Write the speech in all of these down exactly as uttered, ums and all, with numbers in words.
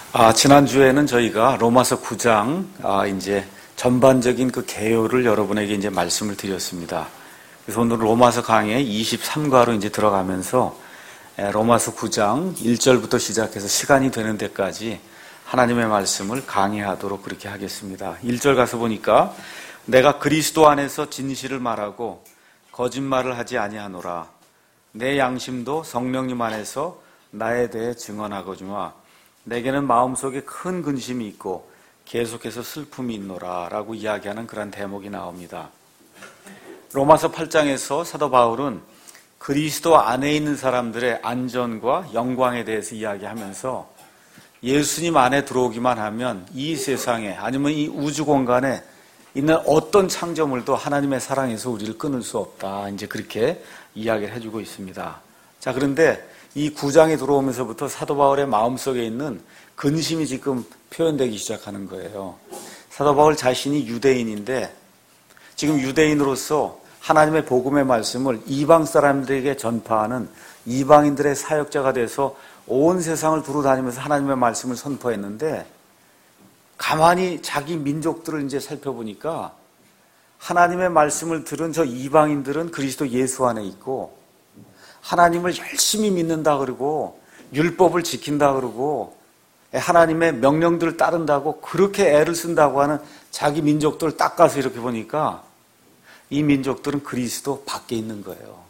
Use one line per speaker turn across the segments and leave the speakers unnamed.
아, 지난주에는 저희가 로마서 구 장, 아, 이제 전반적인 그 개요를 여러분에게 이제 말씀을 드렸습니다. 그래서 오늘 로마서 강의 이십삼 과로 이제 들어가면서 로마서 구 장 일 절부터 시작해서 시간이 되는 데까지 하나님의 말씀을 강의하도록 그렇게 하겠습니다. 일 절 가서 보니까 내가 그리스도 안에서 진실을 말하고 거짓말을 하지 아니하노라. 내 양심도 성령님 안에서 나에 대해 증언하거니와 내게는 마음속에 큰 근심이 있고 계속해서 슬픔이 있노라 라고 이야기하는 그런 대목이 나옵니다. 로마서 팔 장에서 사도 바울은 그리스도 안에 있는 사람들의 안전과 영광에 대해서 이야기하면서 예수님 안에 들어오기만 하면 이 세상에 아니면 이 우주 공간에 있는 어떤 창조물도 하나님의 사랑에서 우리를 끊을 수 없다. 이제 그렇게 이야기를 해주고 있습니다. 자, 그런데 이 구 장에 들어오면서부터 사도 바울의 마음속에 있는 근심이 지금 표현되기 시작하는 거예요. 사도 바울 자신이 유대인인데 지금 유대인으로서 하나님의 복음의 말씀을 이방 사람들에게 전파하는 이방인들의 사역자가 돼서 온 세상을 두루다니면서 하나님의 말씀을 선포했는데 가만히 자기 민족들을 이제 살펴보니까 하나님의 말씀을 들은 저 이방인들은 그리스도 예수 안에 있고 하나님을 열심히 믿는다 그러고 율법을 지킨다 그러고 하나님의 명령들을 따른다고 그렇게 애를 쓴다고 하는 자기 민족들을 딱 가서 이렇게 보니까 이 민족들은 그리스도 밖에 있는 거예요.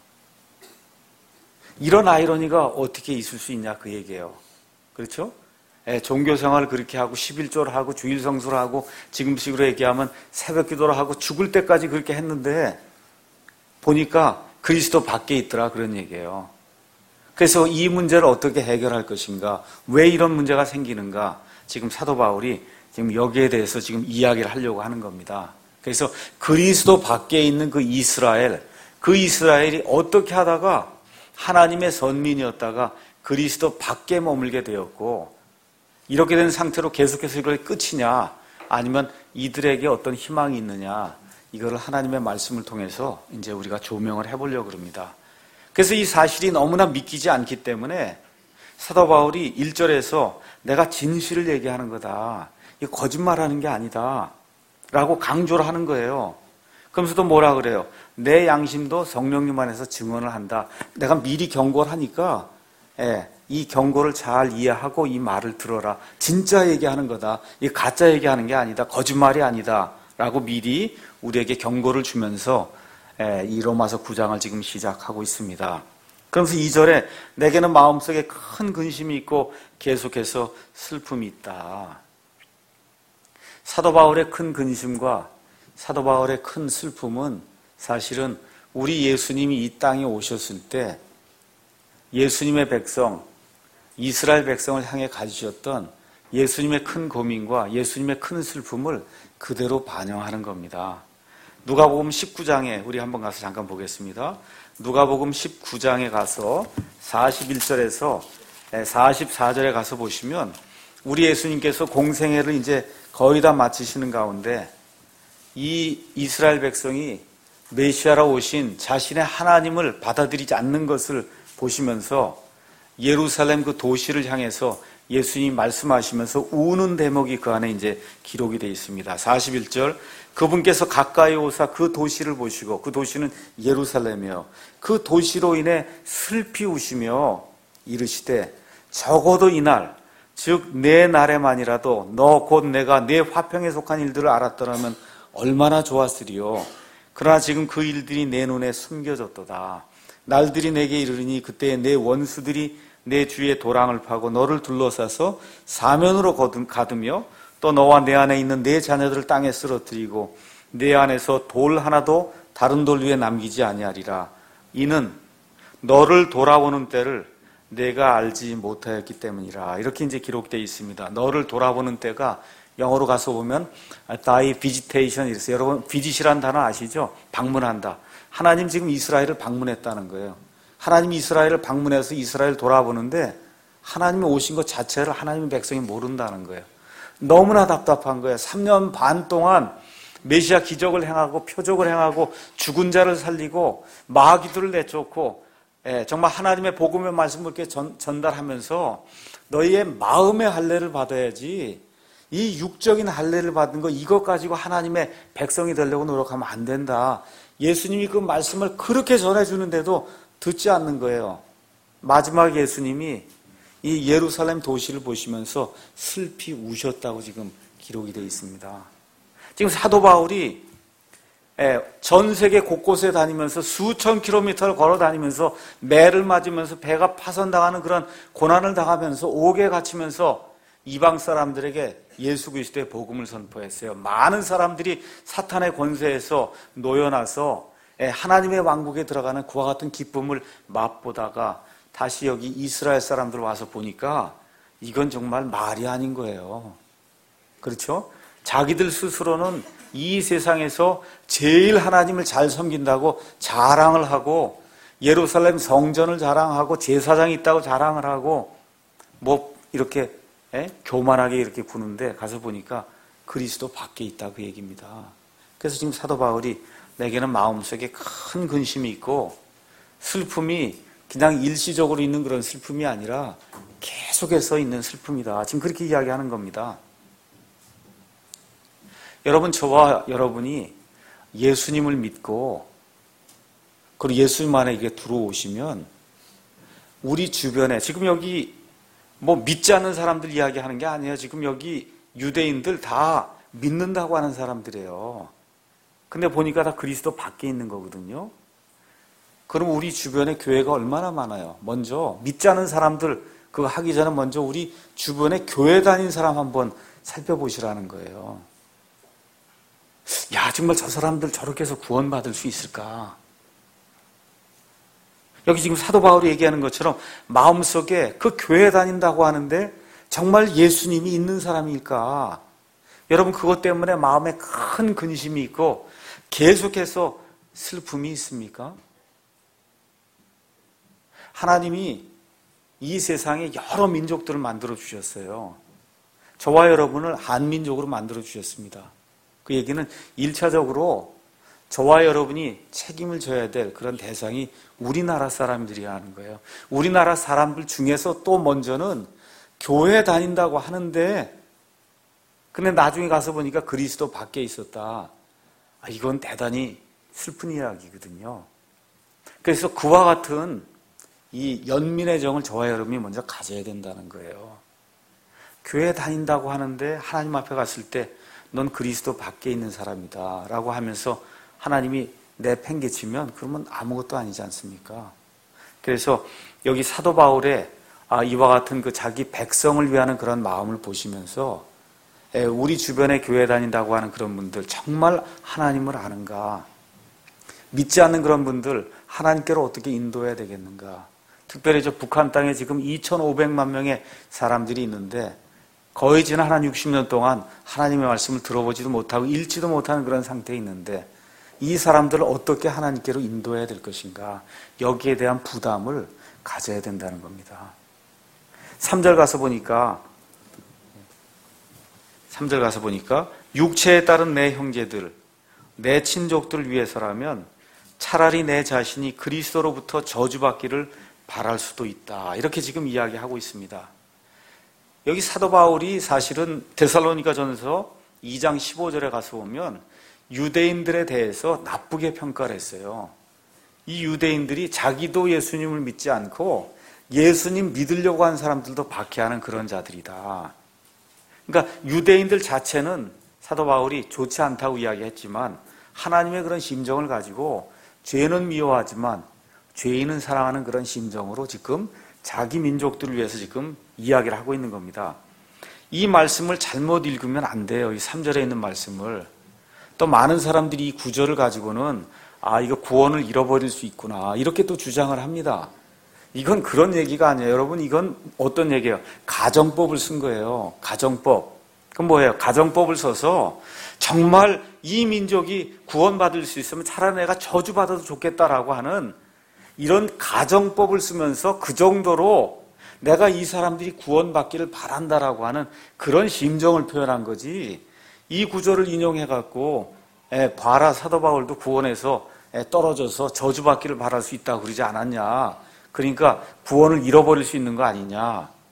이런 아이러니가 어떻게 있을 수 있냐 그 얘기예요. 그렇죠? 예, 종교생활을 그렇게 하고 십일조를 하고 주일성수를 하고 지금식으로 얘기하면 새벽기도를 하고 죽을 때까지 그렇게 했는데 보니까 그리스도 밖에 있더라 그런 얘기예요. 그래서 이 문제를 어떻게 해결할 것인가, 왜 이런 문제가 생기는가, 지금 사도 바울이 지금 여기에 대해서 지금 이야기를 하려고 하는 겁니다. 그래서 그리스도 밖에 있는 그 이스라엘, 그 이스라엘이 어떻게 하다가 하나님의 선민이었다가 그리스도 밖에 머물게 되었고 이렇게 된 상태로 계속해서 이걸 끝이냐 아니면 이들에게 어떤 희망이 있느냐, 이거를 하나님의 말씀을 통해서 이제 우리가 조명을 해보려고 합니다. 그래서 이 사실이 너무나 믿기지 않기 때문에 사도 바울이 일 절에서 내가 진실을 얘기하는 거다, 이거 거짓말하는 게 아니다 라고 강조를 하는 거예요. 그러면서도 뭐라 그래요? 내 양심도 성령님 안에서 증언을 한다. 내가 미리 경고를 하니까 예, 이 경고를 잘 이해하고 이 말을 들어라. 진짜 얘기하는 거다. 이 가짜 얘기하는 게 아니다. 거짓말이 아니다 라고 미리 우리에게 경고를 주면서 이 로마서 구 장을 지금 시작하고 있습니다. 그러면서 이 절에 내게는 마음속에 큰 근심이 있고 계속해서 슬픔이 있다. 사도 바울의 큰 근심과 사도 바울의 큰 슬픔은 사실은 우리 예수님이 이 땅에 오셨을 때 예수님의 백성, 이스라엘 백성을 향해 가지셨던 예수님의 큰 고민과 예수님의 큰 슬픔을 그대로 반영하는 겁니다. 누가복음 십구 장에 우리 한번 가서 잠깐 보겠습니다. 누가복음 십구 장에 가서 사십일 절에서 사십사 절에 가서 보시면 우리 예수님께서 공생애를 이제 거의 다 마치시는 가운데 이 이스라엘 백성이 메시아로 오신 자신의 하나님을 받아들이지 않는 것을 보시면서 예루살렘 그 도시를 향해서 예수님이 말씀하시면서 우는 대목이 그 안에 이제 기록이 되어 있습니다. 사십일 절, 그분께서 가까이 오사 그 도시를 보시고, 그 도시는 예루살렘이요, 그 도시로 인해 슬피 우시며 이르시되 적어도 이날, 즉 내 날에만이라도 너 곧 내가 내 화평에 속한 일들을 알았더라면 얼마나 좋았으리요. 그러나 지금 그 일들이 내 눈에 숨겨졌도다. 날들이 내게 이르리니 그때 내 원수들이 내 주위에 도랑을 파고 너를 둘러싸서 사면으로 가두며 또 너와 내 안에 있는 내 자녀들을 땅에 쓰러뜨리고 내 안에서 돌 하나도 다른 돌 위에 남기지 아니하리라. 이는 너를 돌아보는 때를 내가 알지 못하였기 때문이라. 이렇게 이제 기록되어 있습니다. 너를 돌아보는 때가 영어로 가서 보면 thy visitation 이랬어요. 여러분 visit이라는 단어 아시죠? 방문한다. 하나님 지금 이스라엘을 방문했다는 거예요. 하나님이 이스라엘을 방문해서 이스라엘을 돌아보는데 하나님이 오신 것 자체를 하나님의 백성이 모른다는 거예요. 너무나 답답한 거예요. 삼 년 반 동안 메시아 기적을 행하고 표적을 행하고 죽은 자를 살리고 마귀들을 내쫓고 예, 정말 하나님의 복음의 말씀을 이렇게 전, 전달하면서 너희의 마음의 할례를 받아야지 이 육적인 할례를 받은 거 이것 가지고 하나님의 백성이 되려고 노력하면 안 된다. 예수님이 그 말씀을 그렇게 전해주는데도 듣지 않는 거예요. 마지막 예수님이 이 예루살렘 도시를 보시면서 슬피 우셨다고 지금 기록이 되어 있습니다. 지금 사도 바울이 전 세계 곳곳에 다니면서 수천 킬로미터를 걸어 다니면서 매를 맞으면서 배가 파손당하는 그런 고난을 당하면서 옥에 갇히면서 이방 사람들에게 예수 그리스도의 복음을 선포했어요. 많은 사람들이 사탄의 권세에서 놓여나서 하나님의 왕국에 들어가는 그와 같은 기쁨을 맛보다가 다시 여기 이스라엘 사람들 와서 보니까 이건 정말 말이 아닌 거예요. 그렇죠? 자기들 스스로는 이 세상에서 제일 하나님을 잘 섬긴다고 자랑을 하고 예루살렘 성전을 자랑하고 제사장이 있다고 자랑을 하고 뭐 이렇게 에? 교만하게 이렇게 구는데 가서 보니까 그리스도 밖에 있다 그 얘기입니다. 그래서 지금 사도 바울이 내게는 마음속에 큰 근심이 있고 슬픔이 그냥 일시적으로 있는 그런 슬픔이 아니라 계속해서 있는 슬픔이다. 지금 그렇게 이야기하는 겁니다. 여러분, 저와 여러분이 예수님을 믿고 그리고 예수님 안에 이게 들어오시면 우리 주변에 지금 여기 뭐 믿지 않는 사람들 이야기하는 게 아니에요. 지금 여기 유대인들 다 믿는다고 하는 사람들이에요. 근데 보니까 다 그리스도 밖에 있는 거거든요. 그럼 우리 주변에 교회가 얼마나 많아요? 먼저 믿지 않는 사람들 그거 하기 전에 먼저 우리 주변에 교회 다닌 사람 한번 살펴보시라는 거예요. 야, 정말 저 사람들 저렇게 해서 구원받을 수 있을까? 여기 지금 사도 바울이 얘기하는 것처럼 마음속에 그 교회 다닌다고 하는데 정말 예수님이 있는 사람일까? 여러분, 그것 때문에 마음에 큰 근심이 있고 계속해서 슬픔이 있습니까? 하나님이 이 세상에 여러 민족들을 만들어 주셨어요. 저와 여러분을 한민족으로 만들어 주셨습니다. 그 얘기는 일차적으로 저와 여러분이 책임을 져야 될 그런 대상이 우리나라 사람들이라는 거예요. 우리나라 사람들 중에서 또 먼저는 교회 다닌다고 하는데 근데 나중에 가서 보니까 그리스도 밖에 있었다. 이건 대단히 슬픈 이야기거든요. 그래서 그와 같은 이 연민의 정을 저와 여러분이 먼저 가져야 된다는 거예요. 교회 다닌다고 하는데 하나님 앞에 갔을 때 넌 그리스도 밖에 있는 사람이다 라고 하면서 하나님이 내팽개치면 그러면 아무것도 아니지 않습니까? 그래서 여기 사도 바울의 이와 같은 그 자기 백성을 위하는 그런 마음을 보시면서 우리 주변에 교회 다닌다고 하는 그런 분들 정말 하나님을 아는가? 믿지 않는 그런 분들 하나님께로 어떻게 인도해야 되겠는가? 특별히 저 북한 땅에 지금 이천오백만 명의 사람들이 있는데 거의 지난 한 육십 년 동안 하나님의 말씀을 들어보지도 못하고 읽지도 못하는 그런 상태에 있는데 이 사람들을 어떻게 하나님께로 인도해야 될 것인가? 여기에 대한 부담을 가져야 된다는 겁니다. 삼 절 가서 보니까 삼 절 가서 보니까 육체에 따른 내 형제들, 내 친족들을 위해서라면 차라리 내 자신이 그리스도로부터 저주받기를 바랄 수도 있다. 이렇게 지금 이야기하고 있습니다. 여기 사도 바울이 사실은 데살로니가 전서 이 장 십오 절에 가서 보면 유대인들에 대해서 나쁘게 평가를 했어요. 이 유대인들이 자기도 예수님을 믿지 않고 예수님 믿으려고 하는 사람들도 박해하는 그런 자들이다. 그러니까 유대인들 자체는 사도 바울이 좋지 않다고 이야기했지만 하나님의 그런 심정을 가지고 죄는 미워하지만 죄인은 사랑하는 그런 심정으로 지금 자기 민족들을 위해서 지금 이야기를 하고 있는 겁니다. 이 말씀을 잘못 읽으면 안 돼요. 이 삼 절에 있는 말씀을. 또 많은 사람들이 이 구절을 가지고는 아, 이거 구원을 잃어버릴 수 있구나. 이렇게 또 주장을 합니다. 이건 그런 얘기가 아니에요. 여러분, 이건 어떤 얘기예요? 가정법을 쓴 거예요. 가정법. 그럼 뭐예요? 가정법을 써서 정말 이 민족이 구원받을 수 있으면 차라리 내가 저주받아도 좋겠다라고 하는 이런 가정법을 쓰면서 그 정도로 내가 이 사람들이 구원받기를 바란다라고 하는 그런 심정을 표현한 거지. 이 구절을 인용해갖고 봐라 사도 바울도 구원에서 떨어져서 저주받기를 바랄 수 있다고 그러지 않았냐. 그러니까 구원을 잃어버릴 수 있는 거 아니냐.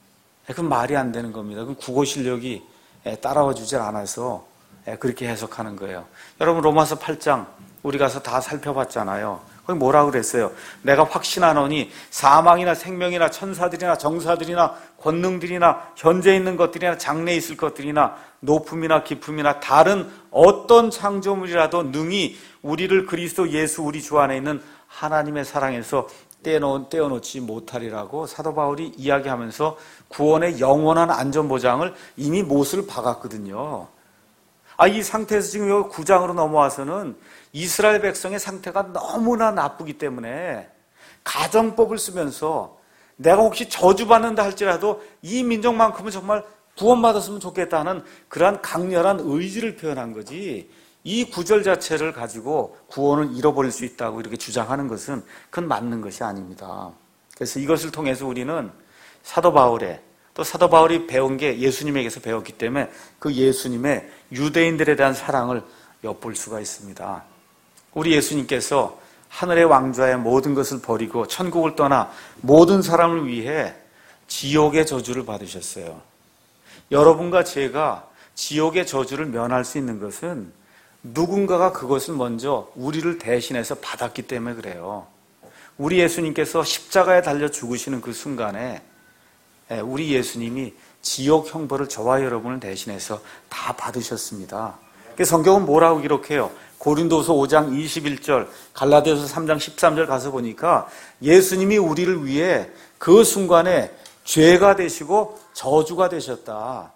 그건 말이 안 되는 겁니다. 그건 국어 실력이 따라와 주질 않아서 그렇게 해석하는 거예요. 여러분 로마서 팔 장 우리 가서 다 살펴봤잖아요. 거기 뭐라고 그랬어요? 내가 확신하노니 사망이나 생명이나 천사들이나 정사들이나 권능들이나 현재 있는 것들이나 장래 있을 것들이나 높음이나 깊음이나 다른 어떤 창조물이라도 능히 우리를 그리스도 예수 우리 주 안에 있는 하나님의 사랑에서 떼어놓, 떼어놓지 못하리라고 사도 바울이 이야기하면서 구원의 영원한 안전보장을 이미 못을 박았거든요. 아, 이 상태에서 지금 여기 구 장으로 넘어와서는 이스라엘 백성의 상태가 너무나 나쁘기 때문에 가정법을 쓰면서 내가 혹시 저주받는다 할지라도 이 민족만큼은 정말 구원받았으면 좋겠다는 그러한 강렬한 의지를 표현한 거지, 이 구절 자체를 가지고 구원을 잃어버릴 수 있다고 이렇게 주장하는 것은 그건 맞는 것이 아닙니다. 그래서 이것을 통해서 우리는 사도 바울의, 또 사도 바울이 배운 게 예수님에게서 배웠기 때문에 그 예수님의 유대인들에 대한 사랑을 엿볼 수가 있습니다. 우리 예수님께서 하늘의 왕좌의 모든 것을 버리고 천국을 떠나 모든 사람을 위해 지옥의 저주를 받으셨어요. 여러분과 제가 지옥의 저주를 면할 수 있는 것은 누군가가 그것을 먼저 우리를 대신해서 받았기 때문에 그래요. 우리 예수님께서 십자가에 달려 죽으시는 그 순간에 우리 예수님이 지옥 형벌을 저와 여러분을 대신해서 다 받으셨습니다. 성경은 뭐라고 기록해요? 고린도서 오 장 이십일 절, 갈라디아서 삼 장 십삼 절 가서 보니까 예수님이 우리를 위해 그 순간에 죄가 되시고 저주가 되셨다.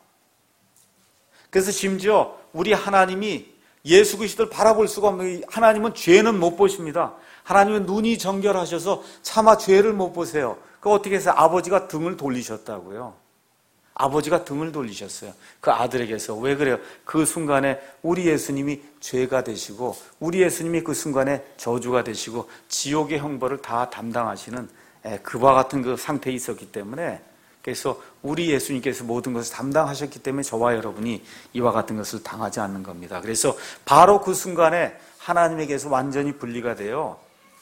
그래서 심지어 우리 하나님이 예수 그리스도를 바라볼 수가 없는, 하나님은 죄는 못 보십니다. 하나님은 눈이 정결하셔서 차마 죄를 못 보세요. 그 어떻게 해서 아버지가 등을 돌리셨다고요? 아버지가 등을 돌리셨어요. 그 아들에게서. 왜 그래요? 그 순간에 우리 예수님이 죄가 되시고 우리 예수님이 그 순간에 저주가 되시고 지옥의 형벌을 다 담당하시는 그와 같은 그 상태에 있었기 때문에, 그래서 우리 예수님께서 모든 것을 담당하셨기 때문에 저와 여러분이 이와 같은 것을 당하지 않는 겁니다. 그래서 바로 그 순간에 하나님에게서 완전히 분리가 되어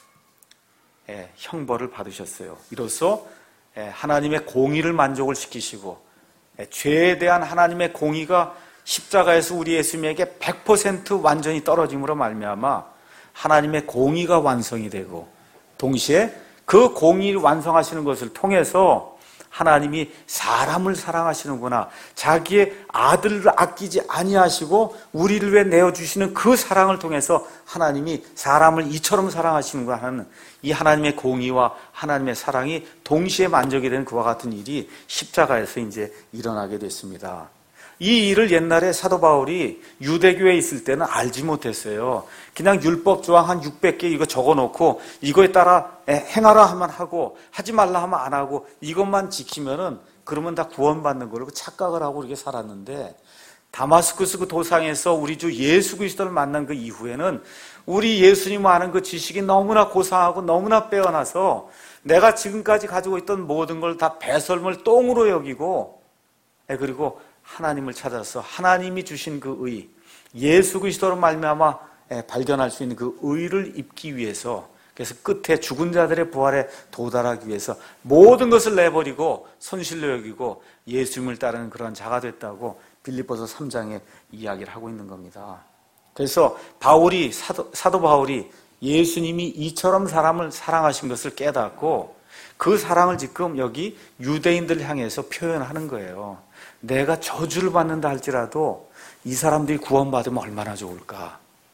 형벌을 받으셨어요. 이로써 하나님의 공의를 만족을 시키시고 죄에 대한 하나님의 공의가 십자가에서 우리 예수님에게 백 퍼센트 완전히 떨어짐으로 말미암아 하나님의 공의가 완성이 되고, 동시에 그 공의를 완성하시는 것을 통해서 하나님이 사람을 사랑하시는구나, 자기의 아들을 아끼지 아니하시고 우리를 위해 내어주시는 그 사랑을 통해서 하나님이 사람을 이처럼 사랑하시는구나 하는 이 하나님의 공의와 하나님의 사랑이 동시에 만족이 되는 그와 같은 일이 십자가에서 이제 일어나게 됐습니다. 이 일을 옛날에 사도 바울이 유대교에 있을 때는 알지 못했어요. 그냥 율법 조항 한 육백 개 이거 적어놓고 이거에 따라 행하라 하면 하고 하지 말라 하면 안 하고 이것만 지키면은 그러면 다 구원받는 걸로 착각을 하고 이렇게 살았는데, 다마스쿠스 그 도상에서 우리 주 예수 그리스도를 만난 그 이후에는 우리 예수님 아는 그 지식이 너무나 고상하고 너무나 빼어나서 내가 지금까지 가지고 있던 모든 걸 다 배설물 똥으로 여기고, 그리고 하나님을 찾아서 하나님이 주신 그 의, 예수 그리스도로 말미암아 발견할 수 있는 그 의를 입기 위해서, 그래서 끝에 죽은 자들의 부활에 도달하기 위해서 모든 것을 내버리고 손실로 여기고 예수님을 따르는 그런 자가 됐다고 빌립보서 삼 장에 이야기를 하고 있는 겁니다. 그래서 바울이 사도, 사도 바울이 예수님이 이처럼 사람을 사랑하신 것을 깨닫고 그 사랑을 지금 여기 유대인들을 향해서 표현하는 거예요. 내가 저주를 받는다 할지라도 이 사람들이 구원받으면 얼마나 좋을까.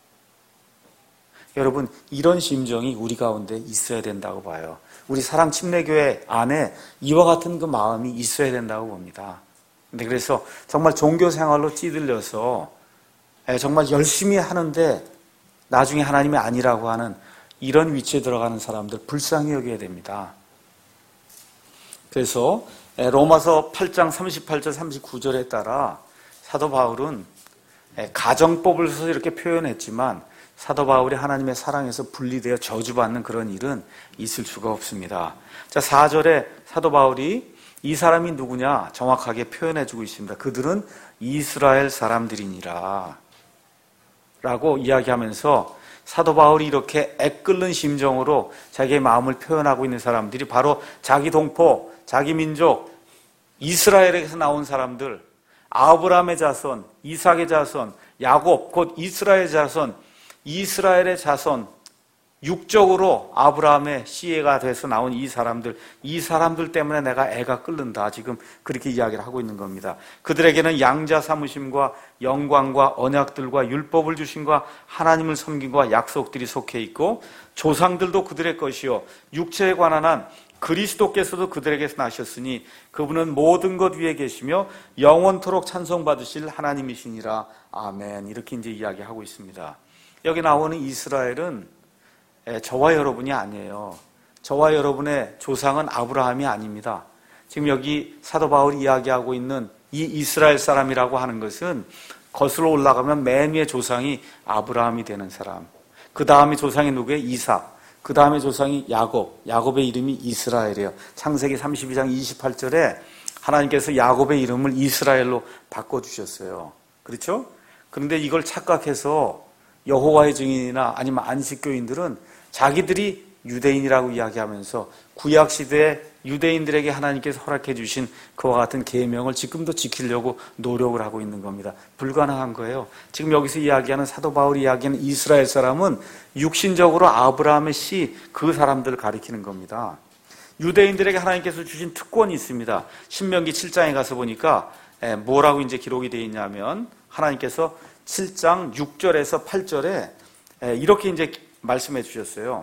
여러분, 이런 심정이 우리 가운데 있어야 된다고 봐요. 우리 사랑 침례교회 안에 이와 같은 그 마음이 있어야 된다고 봅니다. 근데 그래서 정말 종교 생활로 찌들려서 정말 열심히 하는데 나중에 하나님이 아니라고 하는 이런 위치에 들어가는 사람들 불쌍히 여겨야 됩니다. 그래서 로마서 팔 장 삼십팔 절 삼십구 절에 따라 사도 바울은 가정법을 써서 이렇게 표현했지만 사도 바울이 하나님의 사랑에서 분리되어 저주받는 그런 일은 있을 수가 없습니다. 자, 사 절에 사도 바울이 이 사람이 누구냐 정확하게 표현해주고 있습니다. 그들은 이스라엘 사람들이니라 라고 이야기하면서 사도 바울이 이렇게 애끓는 심정으로 자기의 마음을 표현하고 있는 사람들이 바로 자기 동포, 자기 민족, 이스라엘에서 나온 사람들, 아브라함의 자손, 이삭의 자손, 야곱, 곧 이스라엘의 자손, 이스라엘의 자손, 육적으로 아브라함의 씨가 돼서 나온 이 사람들, 이 사람들 때문에 내가 애가 끓는다. 지금 그렇게 이야기를 하고 있는 겁니다. 그들에게는 양자 삼으심과 영광과 언약들과 율법을 주심과 하나님을 섬김과 약속들이 속해 있고, 조상들도 그들의 것이요 육체에 관한 한 그리스도께서도 그들에게서 나셨으니 그분은 모든 것 위에 계시며 영원토록 찬송받으실 하나님이시니라. 아멘. 이렇게 이제 이야기하고 있습니다. 여기 나오는 이스라엘은 저와 여러분이 아니에요. 저와 여러분의 조상은 아브라함이 아닙니다. 지금 여기 사도 바울이 이야기하고 있는 이 이스라엘 사람이라고 하는 것은 거슬러 올라가면 맨 위의 조상이 아브라함이 되는 사람, 그 다음에 조상이 누구예요? 이삭, 그 다음에 조상이 야곱, 야곱의 이름이 이스라엘이에요. 창세기 삼십이 장 이십팔 절에 하나님께서 야곱의 이름을 이스라엘로 바꿔주셨어요. 그렇죠? 그런데 이걸 착각해서 여호와의 증인이나 아니면 안식교인들은 자기들이 유대인이라고 이야기하면서 구약시대에 유대인들에게 하나님께서 허락해 주신 그와 같은 계명을 지금도 지키려고 노력을 하고 있는 겁니다. 불가능한 거예요. 지금 여기서 이야기하는 사도 바울이 이야기하는 이스라엘 사람은 육신적으로 아브라함의 씨, 그 사람들을 가리키는 겁니다. 유대인들에게 하나님께서 주신 특권이 있습니다. 신명기 칠 장에 가서 보니까 뭐라고 이제 기록이 되어 있냐면 하나님께서 칠 장 육 절에서 팔 절에 이렇게 이제 말씀해 주셨어요.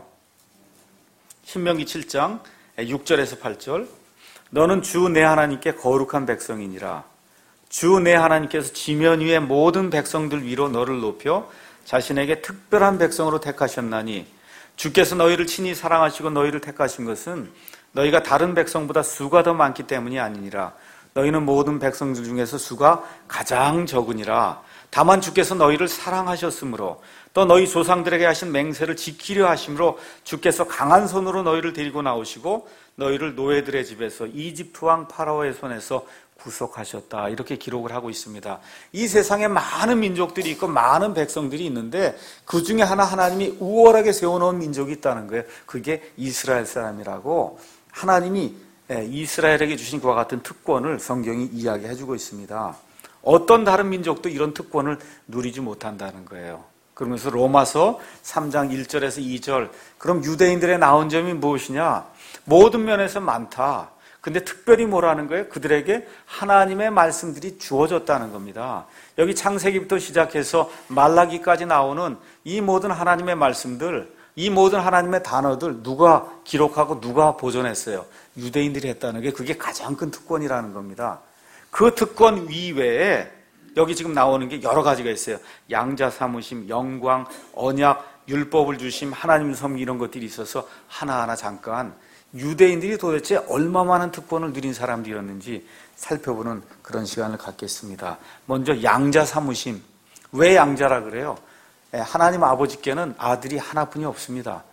신명기 칠 장 육 절에서 팔 절. 너는 주 내 하나님께 거룩한 백성이니라. 주 내 하나님께서 지면 위의 모든 백성들 위로 너를 높여 자신에게 특별한 백성으로 택하셨나니 주께서 너희를 친히 사랑하시고 너희를 택하신 것은 너희가 다른 백성보다 수가 더 많기 때문이 아니니라. 너희는 모든 백성들 중에서 수가 가장 적으니라. 다만 주께서 너희를 사랑하셨으므로 또 너희 조상들에게 하신 맹세를 지키려 하심으로 주께서 강한 손으로 너희를 데리고 나오시고 너희를 노예들의 집에서 이집트 왕 파라오의 손에서 구속하셨다. 이렇게 기록을 하고 있습니다. 이 세상에 많은 민족들이 있고 많은 백성들이 있는데 그 중에 하나 하나님이 우월하게 세워놓은 민족이 있다는 거예요. 그게 이스라엘 사람이라고 하나님이 이스라엘에게 주신 그와 같은 특권을 성경이 이야기해주고 있습니다. 어떤 다른 민족도 이런 특권을 누리지 못한다는 거예요. 그러면서 로마서 삼 장 일 절에서 이 절, 그럼 유대인들의 나은 점이 무엇이냐? 모든 면에서 많다. 근데 특별히 뭐라는 거예요? 그들에게 하나님의 말씀들이 주어졌다는 겁니다. 여기 창세기부터 시작해서 말라기까지 나오는 이 모든 하나님의 말씀들, 이 모든 하나님의 단어들 누가 기록하고 누가 보존했어요? 유대인들이 했다는 게 그게 가장 큰 특권이라는 겁니다. 그 특권 이외에 여기 지금 나오는 게 여러 가지가 있어요. 양자 삼으심, 영광, 언약, 율법을 주심, 하나님을 섬기는 이런 것들이 있어서 하나하나 잠깐 유대인들이 도대체 얼마 많은 특권을 누린 사람들이었는지 살펴보는 그런 시간을 갖겠습니다. 먼저 양자 삼으심. 왜 양자라 그래요? 하나님 아버지께는 아들이 하나뿐이 없습니다.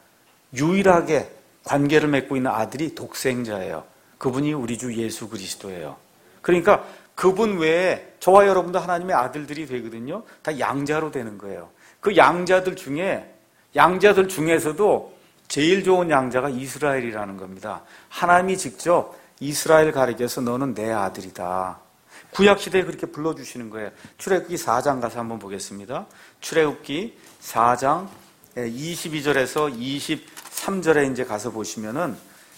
유일하게 관계를 맺고 있는 아들이 독생자예요. 그분이 우리 주 예수 그리스도예요. 그러니까 그분 외에 저와 여러분도 하나님의 아들들이 되거든요. 다 양자로 되는 거예요. 그 양자들 중에 양자들 중에서도 제일 좋은 양자가 이스라엘이라는 겁니다. 하나님이 직접 이스라엘 가리켜서 너는 내 아들이다. 구약시대에 그렇게 불러주시는 거예요. 출애굽기 사 장 가서 한번 보겠습니다. 출애굽기 사 장 이십이 절에서 이십삼 절에 이제 가서 보시면은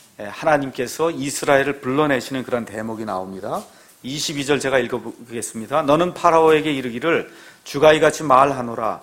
하나님께서 이스라엘을 불러내시는 그런 대목이 나옵니다. 이십이 절 제가 읽어보겠습니다. 너는 파라오에게 이르기를 주가 이같이 말하노라.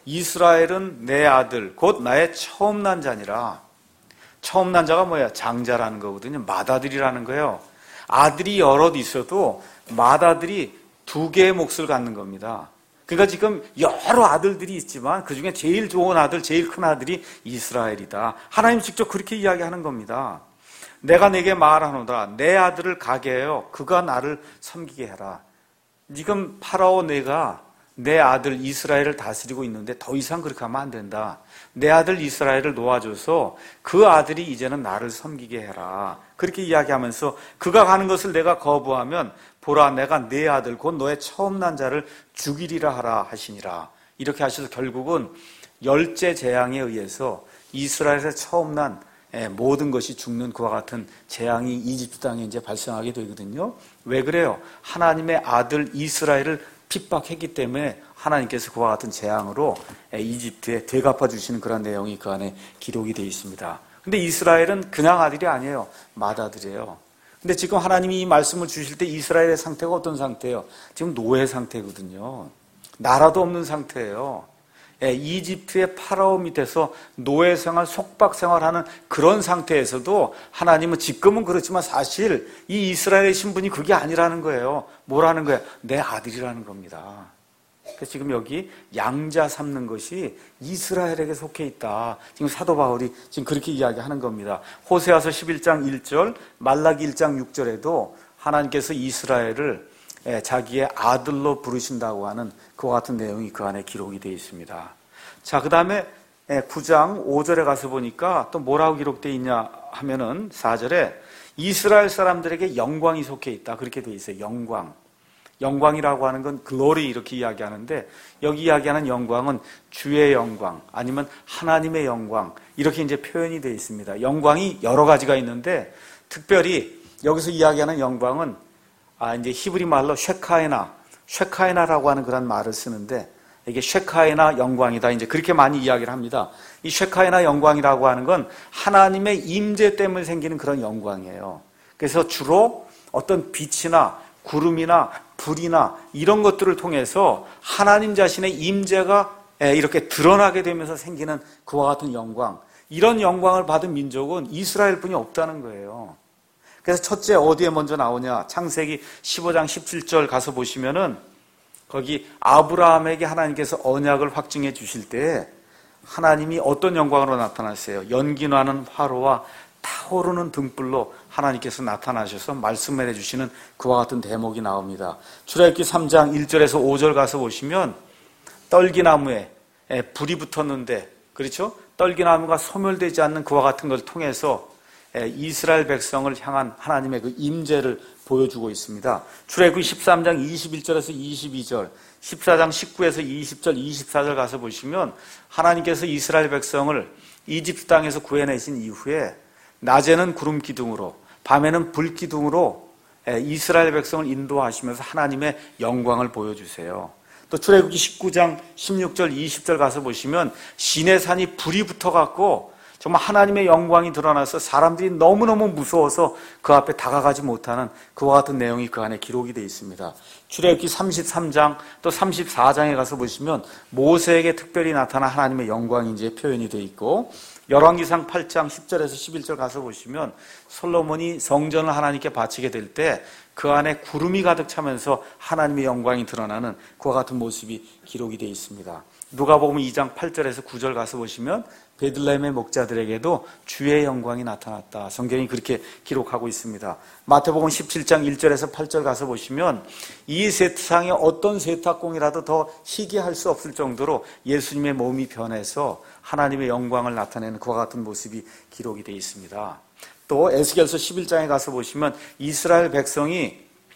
이스라엘은 내 아들 곧 나의 처음 난 자니라. 처음 난 자가 뭐야? 장자라는 거거든요. 맏아들이라는 거예요. 아들이 여럿 있어도 맏아들이 두 개의 몫을 갖는 겁니다. 그러니까 지금 여러 아들들이 있지만 그중에 제일 좋은 아들, 제일 큰 아들이 이스라엘이다. 하나님 직접 그렇게 이야기하는 겁니다. 내가 내게 말하노라. 내 아들을 가게 하여 그가 나를 섬기게 해라. 지금 파라오 내가 내 아들 이스라엘을 다스리고 있는데 더 이상 그렇게 하면 안 된다. 내 아들 이스라엘을 놓아줘서 그 아들이 이제는 나를 섬기게 해라. 그렇게 이야기하면서 그가 가는 것을 내가 거부하면 보라 내가 내 아들 곧 너의 처음 난 자를 죽이리라 하라 하시니라. 이렇게 하셔서 결국은 열째 재앙에 의해서 이스라엘의 처음 난 모든 것이 죽는 그와 같은 재앙이 이집트 땅에 이제 발생하게 되거든요. 왜 그래요? 하나님의 아들 이스라엘을 핍박했기 때문에 하나님께서 그와 같은 재앙으로 이집트에 되갚아 주시는 그런 내용이 그 안에 기록이 되어 있습니다. 근데 이스라엘은 그냥 아들이 아니에요. 맏아들이에요. 근데 지금 하나님이 이 말씀을 주실 때 이스라엘의 상태가 어떤 상태예요? 지금 노예 상태거든요. 나라도 없는 상태예요. 예, 이집트의 파라오 밑에서 노예 생활, 속박 생활하는 그런 상태에서도 하나님은 지금은 그렇지만 사실 이 이스라엘의 신분이 그게 아니라는 거예요. 뭐라는 거예요? 내 아들이라는 겁니다. 그래서 지금 여기 양자 삼는 것이 이스라엘에게 속해 있다. 지금 사도 바울이 지금 그렇게 이야기하는 겁니다. 호세아서 십일 장 일 절, 말라기 일 장 육 절에도 하나님께서 이스라엘을 자기의 아들로 부르신다고 하는 그와 같은 내용이 그 안에 기록이 되어 있습니다. 자, 그 다음에 구 장 오 절에 가서 보니까 또 뭐라고 기록되어 있냐 하면은 사 절에 이스라엘 사람들에게 영광이 속해 있다. 그렇게 되어 있어요. 영광. 영광이라고 하는 건 글로리 이렇게 이야기하는데 여기 이야기하는 영광은 주의 영광 아니면 하나님의 영광 이렇게 이제 표현이 되어 있습니다. 영광이 여러 가지가 있는데 특별히 여기서 이야기하는 영광은 아 이제 히브리 말로 쉐카이나 쉐카이나라고 하는 그런 말을 쓰는데 이게 쉐카이나 영광이다 이제 그렇게 많이 이야기를 합니다. 이 쉐카이나 영광이라고 하는 건 하나님의 임재 때문에 생기는 그런 영광이에요. 그래서 주로 어떤 빛이나 구름이나 불이나 이런 것들을 통해서 하나님 자신의 임재가 이렇게 드러나게 되면서 생기는 그와 같은 영광, 이런 영광을 받은 민족은 이스라엘뿐이 없다는 거예요. 그래서 첫째 어디에 먼저 나오냐? 창세기 십오 장 십칠 절 가서 보시면은 거기 아브라함에게 하나님께서 언약을 확증해 주실 때 하나님이 어떤 영광으로 나타났어요? 연기 나는 화로와 타오르는 등불로 하나님께서 나타나셔서 말씀을 해주시는 그와 같은 대목이 나옵니다. 출애굽기 삼 장 일 절에서 오 절 가서 보시면 떨기나무에 불이 붙었는데 그렇죠? 떨기나무가 소멸되지 않는 그와 같은 걸 통해서 이스라엘 백성을 향한 하나님의 그 임재를 보여주고 있습니다. 출애굽기 십삼 장 이십일 절에서 이십이 절, 십사 장 십구에서 이십 절, 이십사 절 가서 보시면 하나님께서 이스라엘 백성을 이집트 땅에서 구해내신 이후에 낮에는 구름 기둥으로 밤에는 불 기둥으로 이스라엘 백성을 인도하시면서 하나님의 영광을 보여주세요. 또 출애굽기 십구 장 십육 절 이십 절 가서 보시면 시내산이 불이 붙어갖고 정말 하나님의 영광이 드러나서 사람들이 너무너무 무서워서 그 앞에 다가가지 못하는 그와 같은 내용이 그 안에 기록이 되어 있습니다. 출애굽기 삼십삼 장 또 삼십사 장에 가서 보시면 모세에게 특별히 나타난 하나님의 영광이 이제 표현이 되어 있고 열왕기상 팔 장 십 절에서 십일 절 가서 보시면 솔로몬이 성전을 하나님께 바치게 될 때 그 안에 구름이 가득 차면서 하나님의 영광이 드러나는 그와 같은 모습이 기록이 되어 있습니다. 누가복음 이 장 팔 절에서 구 절 가서 보시면 베들레헴의 목자들에게도 주의 영광이 나타났다. 성경이 그렇게 기록하고 있습니다. 마태복음 십칠 장 일 절에서 팔 절 가서 보시면 이 세상에 어떤 세탁공이라도 더 희귀할 수 없을 정도로 예수님의 몸이 변해서 하나님의 영광을 나타내는 그와 같은 모습이 기록이 되어 있습니다. 또 에스겔서 십일 장에 가서 보시면 이스라엘 백성이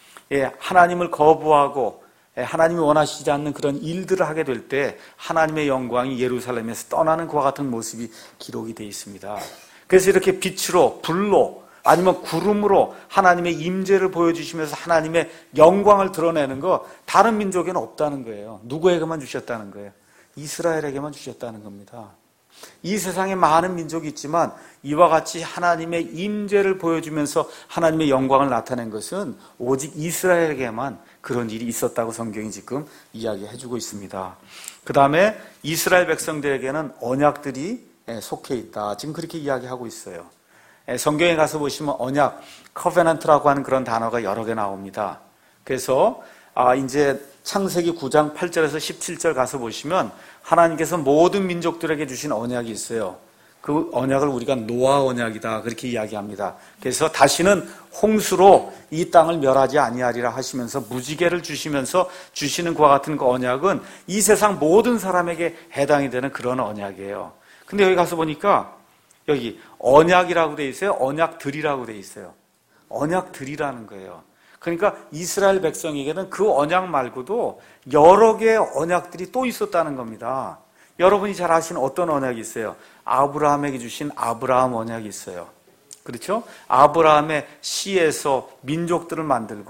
하나님을 거부하고 하나님이 원하시지 않는 그런 일들을 하게 될 때 하나님의 영광이 예루살렘에서 떠나는 그와 같은 모습이 기록이 되어 있습니다. 그래서 이렇게 빛으로 불로 아니면 구름으로 하나님의 임재를 보여주시면서 하나님의 영광을 드러내는 거 다른 민족에는 없다는 거예요. 누구에게만 주셨다는 거예요? 이스라엘에게만 주셨다는 겁니다. 이 세상에 많은 민족이 있지만 이와 같이 하나님의 임재를 보여주면서 하나님의 영광을 나타낸 것은 오직 이스라엘에게만 그런 일이 있었다고 성경이 지금 이야기해주고 있습니다. 그 다음에 이스라엘 백성들에게는 언약들이 속해 있다. 지금 그렇게 이야기하고 있어요. 성경에 가서 보시면 언약, 커베넌트라고 하는 그런 단어가 여러 개 나옵니다. 그래서 아 이제 창세기 구 장 팔 절에서 십칠 절 가서 보시면 하나님께서 모든 민족들에게 주신 언약이 있어요. 그 언약을 우리가 노아 언약이다 그렇게 이야기합니다. 그래서 다시는 홍수로 이 땅을 멸하지 아니하리라 하시면서 무지개를 주시면서 주시는 그와 같은 그 언약은 이 세상 모든 사람에게 해당이 되는 그런 언약이에요. 근데 여기 가서 보니까 여기 언약이라고 돼 있어요. 언약들이라고 돼 있어요. 언약들이라는 거예요. 그러니까 이스라엘 백성에게는 그 언약 말고도 여러 개의 언약들이 또 있었다는 겁니다. 여러분이 잘 아시는 어떤 언약이 있어요? 아브라함에게 주신 아브라함 언약이 있어요. 그렇죠? 아브라함의 씨에서 민족들을 만들고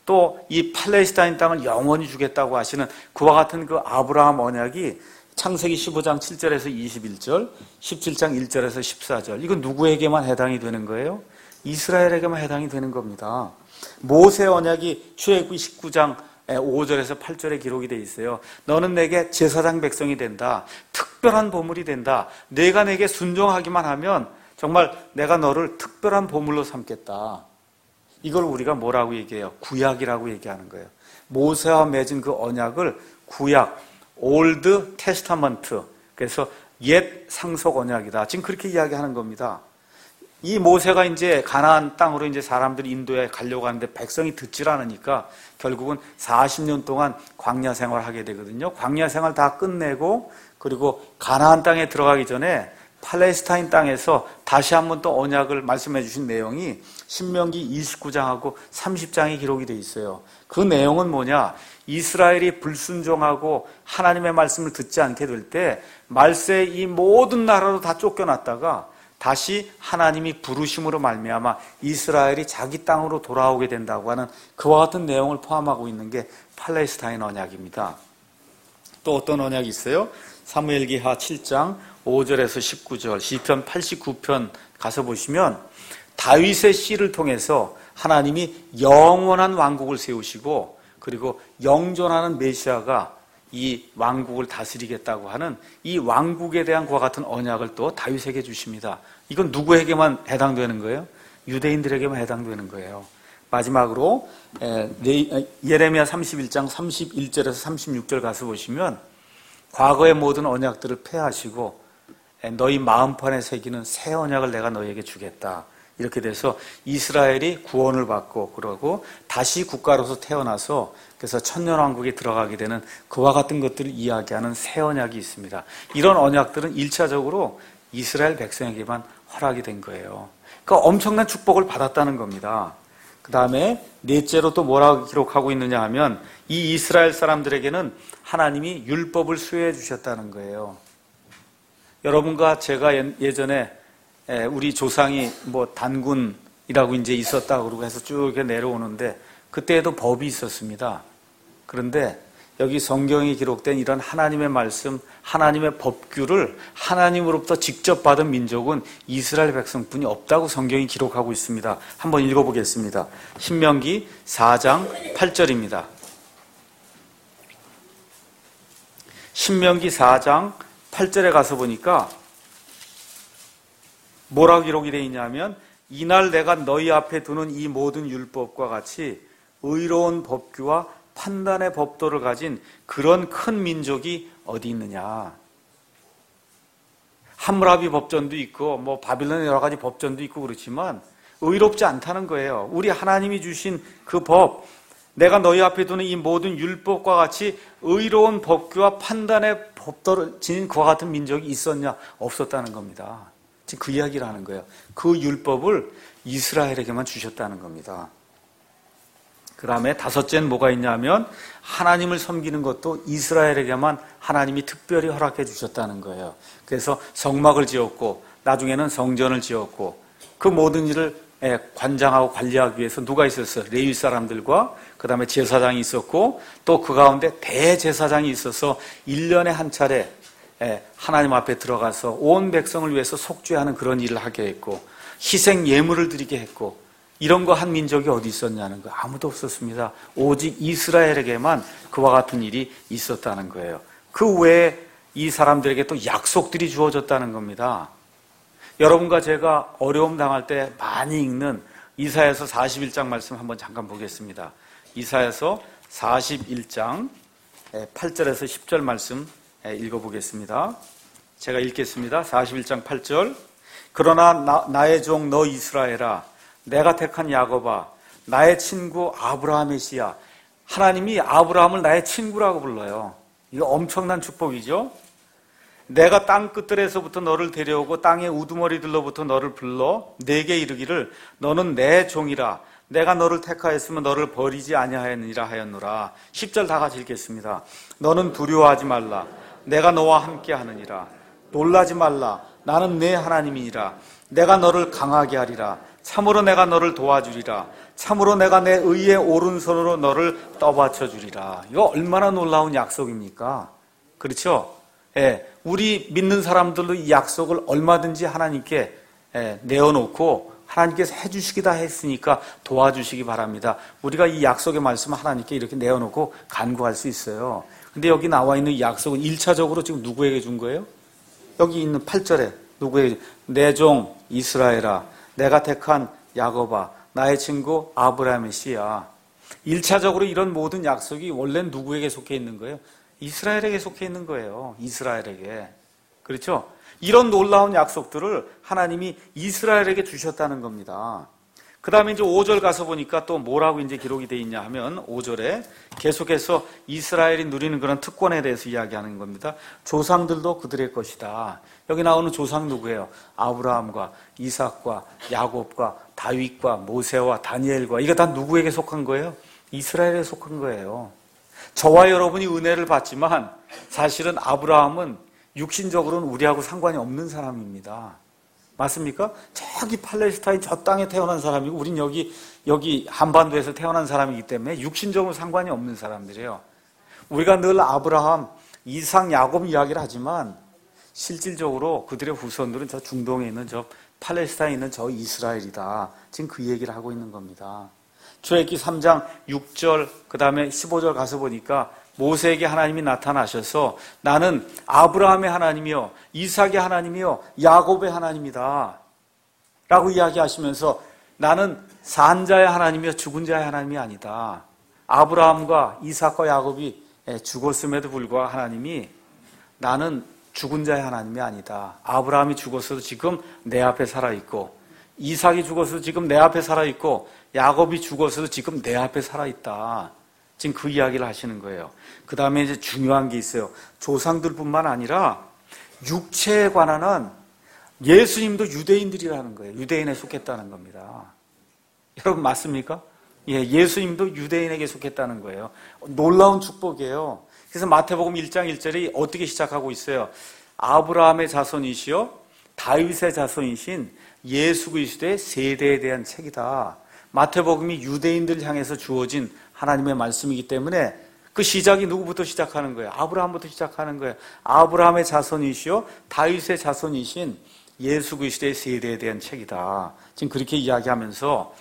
또 이 팔레스타인 땅을 영원히 주겠다고 하시는 그와 같은 그 아브라함 언약이 창세기 십오 장 칠 절에서 이십일 절, 십칠 장 일 절에서 십사 절, 이건 누구에게만 해당이 되는 거예요? 이스라엘에게만 해당이 되는 겁니다. 모세 언약이 출애굽기 십구 장 오 절에서 팔 절에 기록이 되어 있어요. 너는 내게 제사장 백성이 된다. 특별한 보물이 된다. 내가 내게 순종하기만 하면 정말 내가 너를 특별한 보물로 삼겠다. 이걸 우리가 뭐라고 얘기해요? 구약이라고 얘기하는 거예요. 모세와 맺은 그 언약을 구약, 올드 테스타먼트, 그래서 옛 상속 언약이다. 지금 그렇게 이야기하는 겁니다. 이 모세가 이제 가나안 땅으로 이제 사람들이 인도에 가려고 하는데 백성이 듣질 않으니까 결국은 사십 년 동안 광야 생활을 하게 되거든요. 광야 생활 다 끝내고 그리고 가나안 땅에 들어가기 전에 팔레스타인 땅에서 다시 한번 또 언약을 말씀해 주신 내용이 신명기 이십구 장하고 삼십 장에 기록이 돼 있어요. 그 내용은 뭐냐? 이스라엘이 불순종하고 하나님의 말씀을 듣지 않게 될 때 말세 이 모든 나라로 다 쫓겨났다가 다시 하나님이 부르심으로 말미암아 이스라엘이 자기 땅으로 돌아오게 된다고 하는 그와 같은 내용을 포함하고 있는 게 팔레스타인 언약입니다. 또 어떤 언약이 있어요? 사무엘기하 칠 장 오 절에서 십구 절, 시편 팔십구 편 가서 보시면 다윗의 씨를 통해서 하나님이 영원한 왕국을 세우시고 그리고 영존하는 메시아가 이 왕국을 다스리겠다고 하는 이 왕국에 대한 그와 같은 언약을 또 다윗에게 주십니다. 이건 누구에게만 해당되는 거예요? 유대인들에게만 해당되는 거예요. 마지막으로 예레미야 삼십일 장 삼십일 절에서 삼십육 절 가서 보시면 과거의 모든 언약들을 폐하시고 너희 마음판에 새기는 새 언약을 내가 너희에게 주겠다. 이렇게 돼서 이스라엘이 구원을 받고 그러고 다시 국가로서 태어나서 그래서 천년왕국에 들어가게 되는 그와 같은 것들을 이야기하는 새 언약이 있습니다. 이런 언약들은 일차적으로 이스라엘 백성에게만 허락이 된 거예요. 그러니까 엄청난 축복을 받았다는 겁니다. 그 다음에 넷째로 또 뭐라고 기록하고 있느냐 하면 이 이스라엘 사람들에게는 하나님이 율법을 수여해 주셨다는 거예요. 여러분과 제가 예전에 우리 조상이 뭐 단군이라고 이제 있었다 그러고 해서 쭉 이렇게 내려오는데 그때에도 법이 있었습니다. 그런데 여기 성경에 기록된 이런 하나님의 말씀, 하나님의 법규를 하나님으로부터 직접 받은 민족은 이스라엘 백성뿐이 없다고 성경이 기록하고 있습니다. 한번 읽어보겠습니다. 신명기 사 장 팔 절입니다. 신명기 사 장 팔 절에 가서 보니까 뭐라고 기록이 되어 있냐면 이날 내가 너희 앞에 두는 이 모든 율법과 같이 의로운 법규와 판단의 법도를 가진 그런 큰 민족이 어디 있느냐. 함무라비 법전도 있고 뭐 바빌론의 여러 가지 법전도 있고 그렇지만 의롭지 않다는 거예요. 우리 하나님이 주신 그 법, 내가 너희 앞에 두는 이 모든 율법과 같이 의로운 법규와 판단의 법도를 지닌 그와 같은 민족이 있었냐? 없었다는 겁니다. 지금 그 이야기를 하는 거예요. 그 율법을 이스라엘에게만 주셨다는 겁니다. 그 다음에 다섯째는 뭐가 있냐면 하나님을 섬기는 것도 이스라엘에게만 하나님이 특별히 허락해 주셨다는 거예요. 그래서 성막을 지었고 나중에는 성전을 지었고 그 모든 일을 관장하고 관리하기 위해서 누가 있었어요? 레위 사람들과 그 다음에 제사장이 있었고 또 그 가운데 대제사장이 있어서 일 년에 한 차례 하나님 앞에 들어가서 온 백성을 위해서 속죄하는 그런 일을 하게 했고 희생 예물을 드리게 했고 이런 거 한 민족이 어디 있었냐는 거예요. 아무도 없었습니다. 오직 이스라엘에게만 그와 같은 일이 있었다는 거예요. 그 외에 이 사람들에게 또 약속들이 주어졌다는 겁니다. 여러분과 제가 어려움 당할 때 많이 읽는 이사야서 사십일 장 말씀 한번 잠깐 보겠습니다. 이사야서 사십일 장 팔 절에서 십 절 말씀 읽어보겠습니다. 제가 읽겠습니다. 사십일 장 팔 절. 그러나 나, 나의 종 너 이스라엘아, 내가 택한 야곱아, 나의 친구 아브라함의 씨야. 하나님이 아브라함을 나의 친구라고 불러요. 이거 엄청난 축복이죠. 내가 땅 끝들에서부터 너를 데려오고 땅의 우두머리들로부터 너를 불러 내게 이르기를 너는 내 종이라. 내가 너를 택하였으면 너를 버리지 아니하였느니라 하였노라. 십 절 다 같이 읽겠습니다. 너는 두려워하지 말라. 내가 너와 함께 하느니라. 놀라지 말라. 나는 내 하나님이니라. 내가 너를 강하게 하리라. 참으로 내가 너를 도와주리라. 참으로 내가 내 의의 오른손으로 너를 떠받쳐 주리라. 이거 얼마나 놀라운 약속입니까? 그렇죠? 예, 우리 믿는 사람들도 이 약속을 얼마든지 하나님께 예, 내어놓고 하나님께서 해주시기다 했으니까 도와주시기 바랍니다. 우리가 이 약속의 말씀을 하나님께 이렇게 내어놓고 간구할 수 있어요. 근데 여기 나와 있는 이 약속은 일차적으로 지금 누구에게 준 거예요? 여기 있는 팔 절에 누구에게? 내 종 이스라엘아, 내가 택한 야곱아, 나의 친구 아브라함의 씨야. 일차적으로 이런 모든 약속이 원래는 누구에게 속해 있는 거예요? 이스라엘에게 속해 있는 거예요. 이스라엘에게. 그렇죠? 이런 놀라운 약속들을 하나님이 이스라엘에게 주셨다는 겁니다. 그 다음에 이제 오 절 가서 보니까 또 뭐라고 이제 기록이 되어 있냐 하면 오 절에 계속해서 이스라엘이 누리는 그런 특권에 대해서 이야기하는 겁니다. 조상들도 그들의 것이다. 여기 나오는 조상 누구예요? 아브라함과 이삭과 야곱과 다윗과 모세와 다니엘과 이거 다 누구에게 속한 거예요? 이스라엘에 속한 거예요. 저와 여러분이 은혜를 받지만 사실은 아브라함은 육신적으로는 우리하고 상관이 없는 사람입니다. 맞습니까? 저기 팔레스타인 저 땅에 태어난 사람이고 우린 여기 여기 한반도에서 태어난 사람이기 때문에 육신적으로 상관이 없는 사람들이에요. 우리가 늘 아브라함, 이삭, 야곱 이야기를 하지만 실질적으로 그들의 후손들은 저 중동에 있는 저 팔레스타인에 있는 저 이스라엘이다. 지금 그 얘기를 하고 있는 겁니다. 출애굽기 삼 장 육 절 그 다음에 십오 절 가서 보니까 모세에게 하나님이 나타나셔서 나는 아브라함의 하나님이요 이삭의 하나님이요 야곱의 하나님이다 라고 이야기하시면서 나는 산 자의 하나님이요 죽은 자의 하나님이 아니다. 아브라함과 이삭과 야곱이 죽었음에도 불구하고 하나님이 나는 죽은 자의 하나님이 아니다. 아브라함이 죽었어도 지금 내 앞에 살아있고 이삭이 죽었어도 지금 내 앞에 살아있고 야곱이 죽었어도 지금 내 앞에 살아있다. 지금 그 이야기를 하시는 거예요. 그 다음에 이제 중요한 게 있어요. 조상들뿐만 아니라 육체에 관한 한 예수님도 유대인들이라는 거예요. 유대인에 속했다는 겁니다. 여러분 맞습니까? 예, 예수님도 유대인에게 속했다는 거예요. 놀라운 축복이에요. 그래서 마태복음 일 장 일 절이 어떻게 시작하고 있어요? 아브라함의 자손이시요 다윗의 자손이신 예수 그리스도의 세대에 대한 책이다. 마태복음이 유대인들 향해서 주어진 하나님의 말씀이기 때문에 그 시작이 누구부터 시작하는 거예요? 아브라함부터 시작하는 거예요. 아브라함의 자손이시요 다윗의 자손이신 예수 그리스도의 세대에 대한 책이다. 지금 그렇게 이야기하면서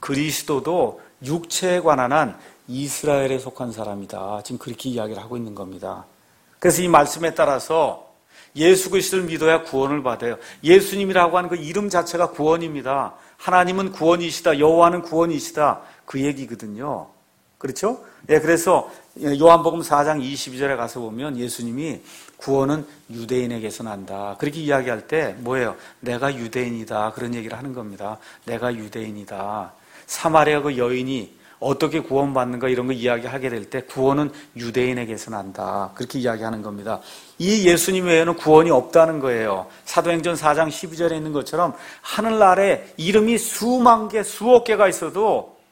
그리스도도 육체에 관한 한 이스라엘에 속한 사람이다. 지금 그렇게 이야기를 하고 있는 겁니다. 그래서 이 말씀에 따라서 예수 그리스도를 믿어야 구원을 받아요. 예수님이라고 하는 그 이름 자체가 구원입니다. 하나님은 구원이시다. 여호와는 구원이시다. 그 얘기거든요. 그렇죠? 예, 그래서 요한복음 사 장 이십이 절에 가서 보면 예수님이 구원은 유대인에게서 난다. 그렇게 이야기할 때 뭐예요? 내가 유대인이다. 그런 얘기를 하는 겁니다. 내가 유대인이다. 사마리아 그 여인이 어떻게 구원받는가 이런 거 이야기하게 될 때 구원은 유대인에게서 난다. 그렇게 이야기하는 겁니다. 이 예수님 외에는 구원이 없다는 거예요. 사도행전 사 장 십이 절에 있는 것처럼 하늘 아래 이름이 수만 개, 수억 개가 있어도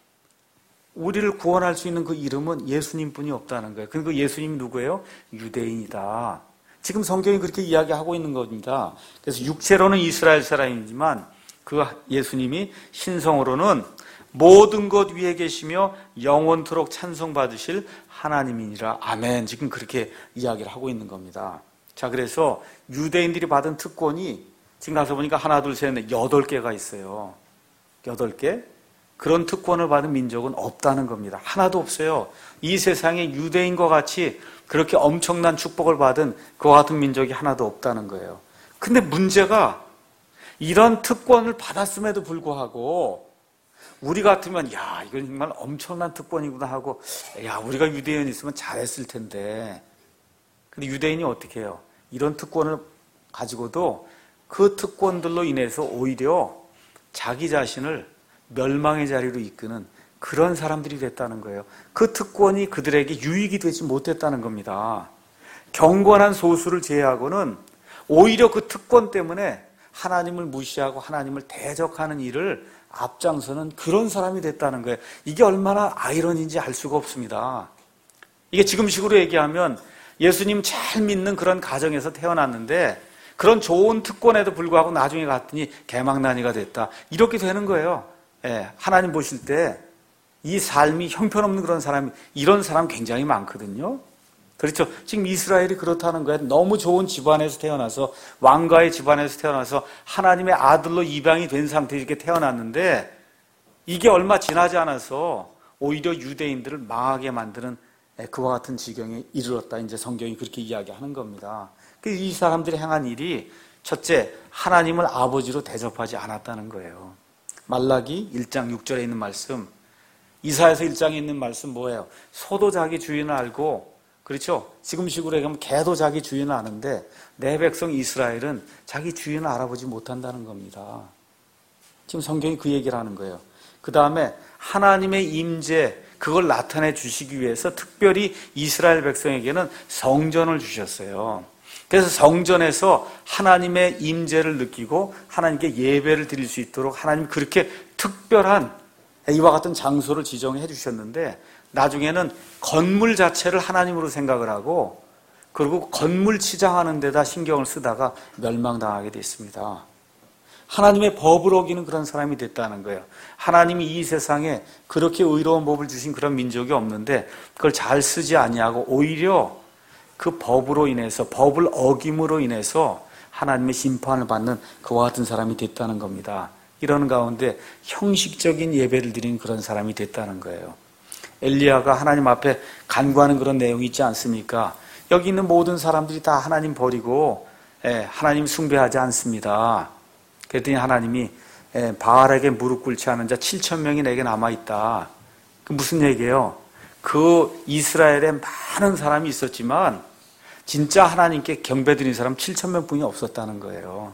우리를 구원할 수 있는 그 이름은 예수님뿐이 없다는 거예요. 그리고 예수님이 누구예요? 유대인이다. 지금 성경이 그렇게 이야기하고 있는 겁니다. 그래서 육체로는 이스라엘 사람이지만 그 예수님이 신성으로는 모든 것 위에 계시며 영원토록 찬송받으실 하나님이니라. 아멘. 지금 그렇게 이야기를 하고 있는 겁니다. 자, 그래서 유대인들이 받은 특권이 지금 가서 보니까 하나, 둘, 셋, 넷, 여덟 개가 있어요. 여덟 개? 그런 특권을 받은 민족은 없다는 겁니다. 하나도 없어요. 이 세상에 유대인과 같이 그렇게 엄청난 축복을 받은 그와 같은 민족이 하나도 없다는 거예요. 근데 문제가 이런 특권을 받았음에도 불구하고 우리 같으면 야 이건 정말 엄청난 특권이구나 하고 야 우리가 유대인이 있으면 잘했을 텐데 근데 유대인이 어떻게 해요? 이런 특권을 가지고도 그 특권들로 인해서 오히려 자기 자신을 멸망의 자리로 이끄는 그런 사람들이 됐다는 거예요. 그 특권이 그들에게 유익이 되지 못했다는 겁니다. 경건한 소수를 제외하고는 오히려 그 특권 때문에 하나님을 무시하고 하나님을 대적하는 일을 앞장서는 그런 사람이 됐다는 거예요. 이게 얼마나 아이러니인지 알 수가 없습니다. 이게 지금식으로 얘기하면 예수님 잘 믿는 그런 가정에서 태어났는데 그런 좋은 특권에도 불구하고 나중에 갔더니 개망난이가 됐다. 이렇게 되는 거예요. 예, 하나님 보실 때 이 삶이 형편없는 그런 사람이, 이런 사람 굉장히 많거든요. 그렇죠. 지금 이스라엘이 그렇다는 거예요. 너무 좋은 집안에서 태어나서, 왕가의 집안에서 태어나서 하나님의 아들로 입양이 된 상태에 이렇게 태어났는데, 이게 얼마 지나지 않아서 오히려 유대인들을 망하게 만드는 그와 같은 지경에 이르렀다. 이제 성경이 그렇게 이야기하는 겁니다. 이 사람들이 행한 일이 첫째, 하나님을 아버지로 대접하지 않았다는 거예요. 말라기 일 장 육 절에 있는 말씀, 이사야서 일 장에 있는 말씀 뭐예요? 소도 자기 주인을 알고, 그렇죠? 지금식으로 얘기하면 개도 자기 주인을 아는데 내 백성 이스라엘은 자기 주인을 알아보지 못한다는 겁니다. 지금 성경이 그 얘기를 하는 거예요. 그 다음에 하나님의 임재, 그걸 나타내 주시기 위해서 특별히 이스라엘 백성에게는 성전을 주셨어요. 그래서 성전에서 하나님의 임재를 느끼고 하나님께 예배를 드릴 수 있도록 하나님 그렇게 특별한 이와 같은 장소를 지정해 주셨는데, 나중에는 건물 자체를 하나님으로 생각을 하고, 그리고 건물 치장하는 데다 신경을 쓰다가 멸망당하게 됐습니다. 하나님의 법을 어기는 그런 사람이 됐다는 거예요. 하나님이 이 세상에 그렇게 의로운 법을 주신 그런 민족이 없는데 그걸 잘 쓰지 아니하고 오히려 그 법으로 인해서, 법을 어김으로 인해서 하나님의 심판을 받는 그와 같은 사람이 됐다는 겁니다. 이러는 가운데 형식적인 예배를 드리는 그런 사람이 됐다는 거예요. 엘리야가 하나님 앞에 간구하는 그런 내용이 있지 않습니까? 여기 있는 모든 사람들이 다 하나님 버리고 하나님 숭배하지 않습니다. 그랬더니 하나님이 바알에게 무릎 꿇지 않은 자 칠천 명이 내게 남아있다. 그 무슨 얘기예요? 그 이스라엘에 많은 사람이 있었지만 진짜 하나님께 경배드린 사람 칠천 명뿐이 없었다는 거예요.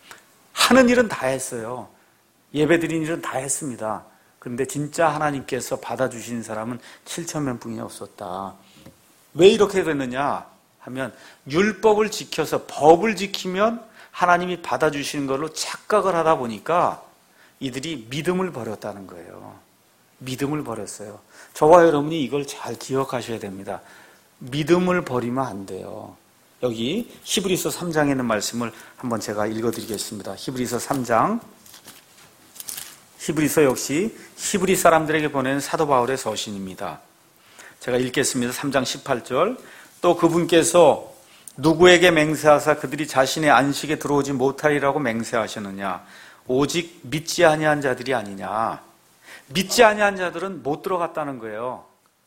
하는 일은 다 했어요. 예배드린 일은 다 했습니다. 그런데 진짜 하나님께서 받아주신 사람은 칠천 명뿐이 없었다. 왜 이렇게 됐느냐 하면 율법을 지켜서 법을 지키면 하나님이 받아주시는 걸로 착각을 하다 보니까 이들이 믿음을 버렸다는 거예요. 믿음을 버렸어요. 저와 여러분이 이걸 잘 기억하셔야 됩니다. 믿음을 버리면 안 돼요. 여기 히브리서 삼 장에 있는 말씀을 한번 제가 읽어드리겠습니다. 히브리서 삼 장. 히브리서 역시 히브리 사람들에게 보낸 사도 바울의 서신입니다. 제가 읽겠습니다. 삼 장 십팔 절. 또 그분께서 누구에게 맹세하사 그들이 자신의 안식에 들어오지 못하리라고 맹세하셨느냐? 오직 믿지 아니한 자들이 아니냐? 믿지 아니한 자들은 못 들어갔다는 거예요.